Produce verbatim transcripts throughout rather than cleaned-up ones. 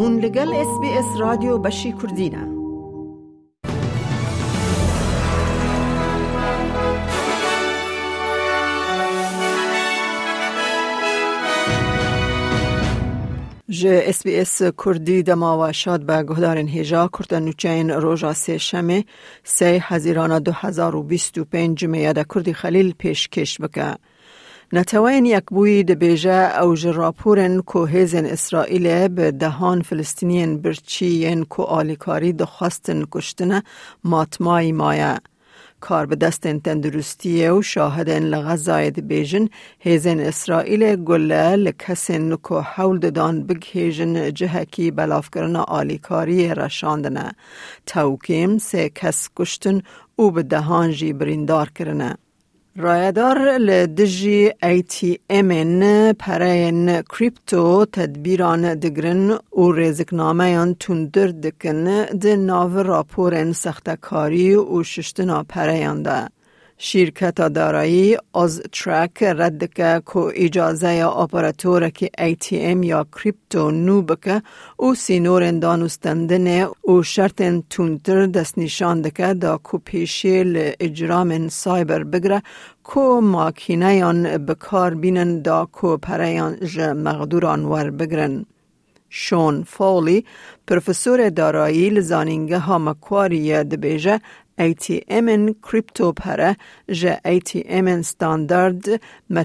هون لگل اس بی اس رادیو بشی کردینه. جه اس بی اس کردی دما و شاد به گهدارن هجا کردن نوچین روژا سه شمه سه حزیران دو هزار و بیست و پنج میاد کردی خلیل پیش کش بکه. نتوین یک بوی دبیجه او جراپورن که هزن اسرائیل به دهان فلسطینین برچیین که آلیکاری دخواستن کشتن ماتمای مایه. کار به دستن تندرستیه و شاهدن لغزای دبیجن هزن اسرائیل گله لکسن که حول دادان بگهیجن جهکی بلاف کرن آلیکاری رشاندنه. توکیم سه کس کشتن او به دهان جی بریندار کرنه. رایدار لدجی ای تی امن پرین کریپتو تدبیران دگرن و رزقنامه‌یان تندر دکن ده ناو راپورن سختکاری و ششتنا پریان ده. شرکت دارایی از ترک رد که که اجازه یا اپراتور که ای تی ام یا کریپتو نو بکه و سینورن دانستندنه و شرطن تونتر دست نشان دکه دا که پیشی اجرام سایبر بگره که ماکینه یان بکار بینن دا که پریان جه مغدوران ور بگرن. شون فولی پروفسور دارایی لزانینگه ها مکواری دبیجه ای تی ام کریپتو پره جه ای تی ام ستاندارد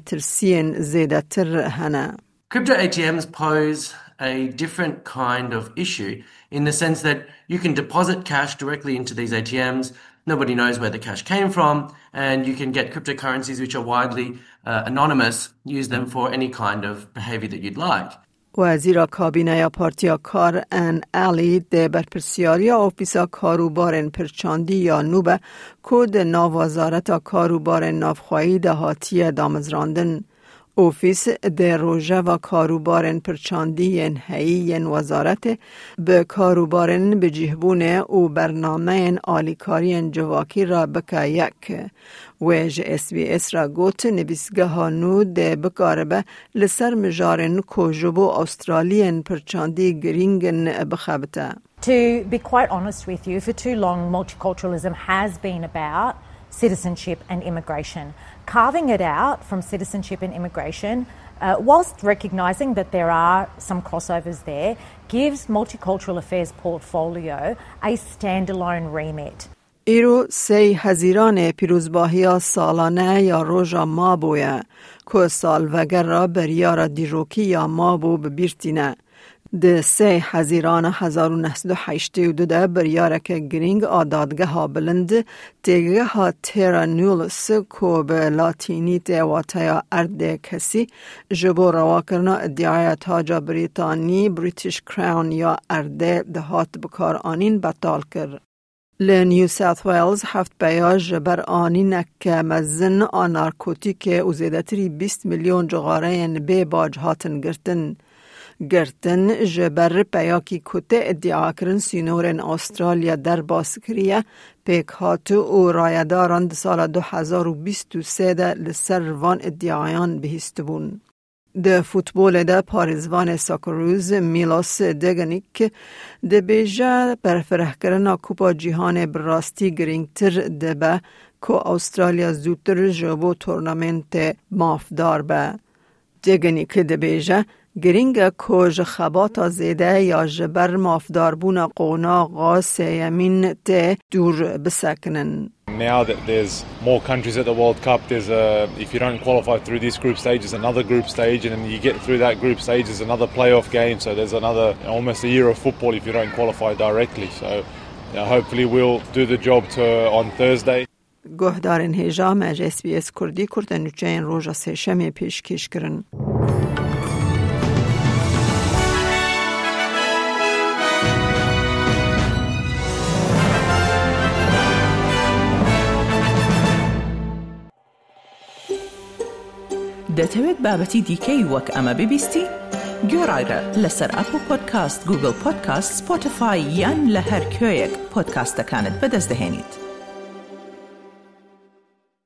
مترسین زیده تر هنه. Crypto A T Ms pose a different kind of issue in the sense that you can deposit cash directly into these A T Ms. Nobody knows where the cash came from, and you can get cryptocurrencies which are widely uh, anonymous, use them for any kind of behavior that you'd like. وزیر کابینه یا پارتیا کار ان الی ده برپرسیاری آفیسا کاروبارن پرچاندی یا نوبه کود ناوازارت کاروبارن نافخواهی دهاتی دامزراندن. اوفیس ده روژه و کاروبارن پرچاندی ین هی ین وزارت به کاروبارن بجیهبونه و برنامه آلیکاری جواکی را بکا یک. ویج اس بی اس را گوت نبیسگه هانو ده بکاربه لسر مجارن کوجبو استرالین پرچاندی گرینگن بخبته. To be quite honest with you, for too long multiculturalism has been about citizenship and immigration. Carving it out from citizenship and immigration, uh, whilst recognising that there are some crossovers there, gives Multicultural Affairs portfolio a standalone remit. ایرو سی هزیران پیروزباهی سالانه یا روژا مابویه که سال وگر را بریار دیروکی یا مابو ببیرتینه. ده سی هزیران هزار و نهصد و هشتاد و دو ده بریاره که گرینگ آدادگه ها بلند دیگه ها تیرا نولس که به لاتینی دیواتایا ارد کسی جبو روا کرنا ادعای تاجا بریتانی بریتیش کراون یا ارده دهات بکار آنین بطال کرد. لنیو ساوت ویلز هفت بیاج بر آنین که مزن آنارکوتیک و زیدتری بیست میلیون جغاره بی باج هاتن گرتن. گرتن جبر پیاکی کته ادعا کرن سینورن استرالیا در باسکریه پیک هاتو و رایداران سال دو هزار و بیست و سه ده لسر وان ادعایان بهستبون. ده فوتبول ده پاریزوان ساکروز میلاس دگنیک ده بیجه برفره کرنا کوپا جیهان براستی گرینگتر ده به که استرالیا زودتر جبو تورنامنت مافدار به. دگنیک ده بیجه گرینگ کوج خباتا زیده یا جبر مافداربون قوناغا سیمین ته دور بسکنن. Now that there's more countries at the World Cup, there's a, if you don't qualify through this group stage, there's another group stage, and then you get through that group stage, there's another playoff game, so there's another almost a year of football if you don't qualify directly. So you know, hopefully we'll do the job to, on Thursday. گهدارن هجا مج اس بی اس کردی کردن نوچین روژا سه شمی پیش کش کرن. دەتەوێت بابەتی دیکەی وەک ئەمە ببیستی؟ گۆڕایرە لەسەر ئەپل پۆدکاست، گوگل پۆدکاست، سپۆتیفای یان لە هەر کوێیەک پۆدکاستەکانت بەدەست دەهێنیت.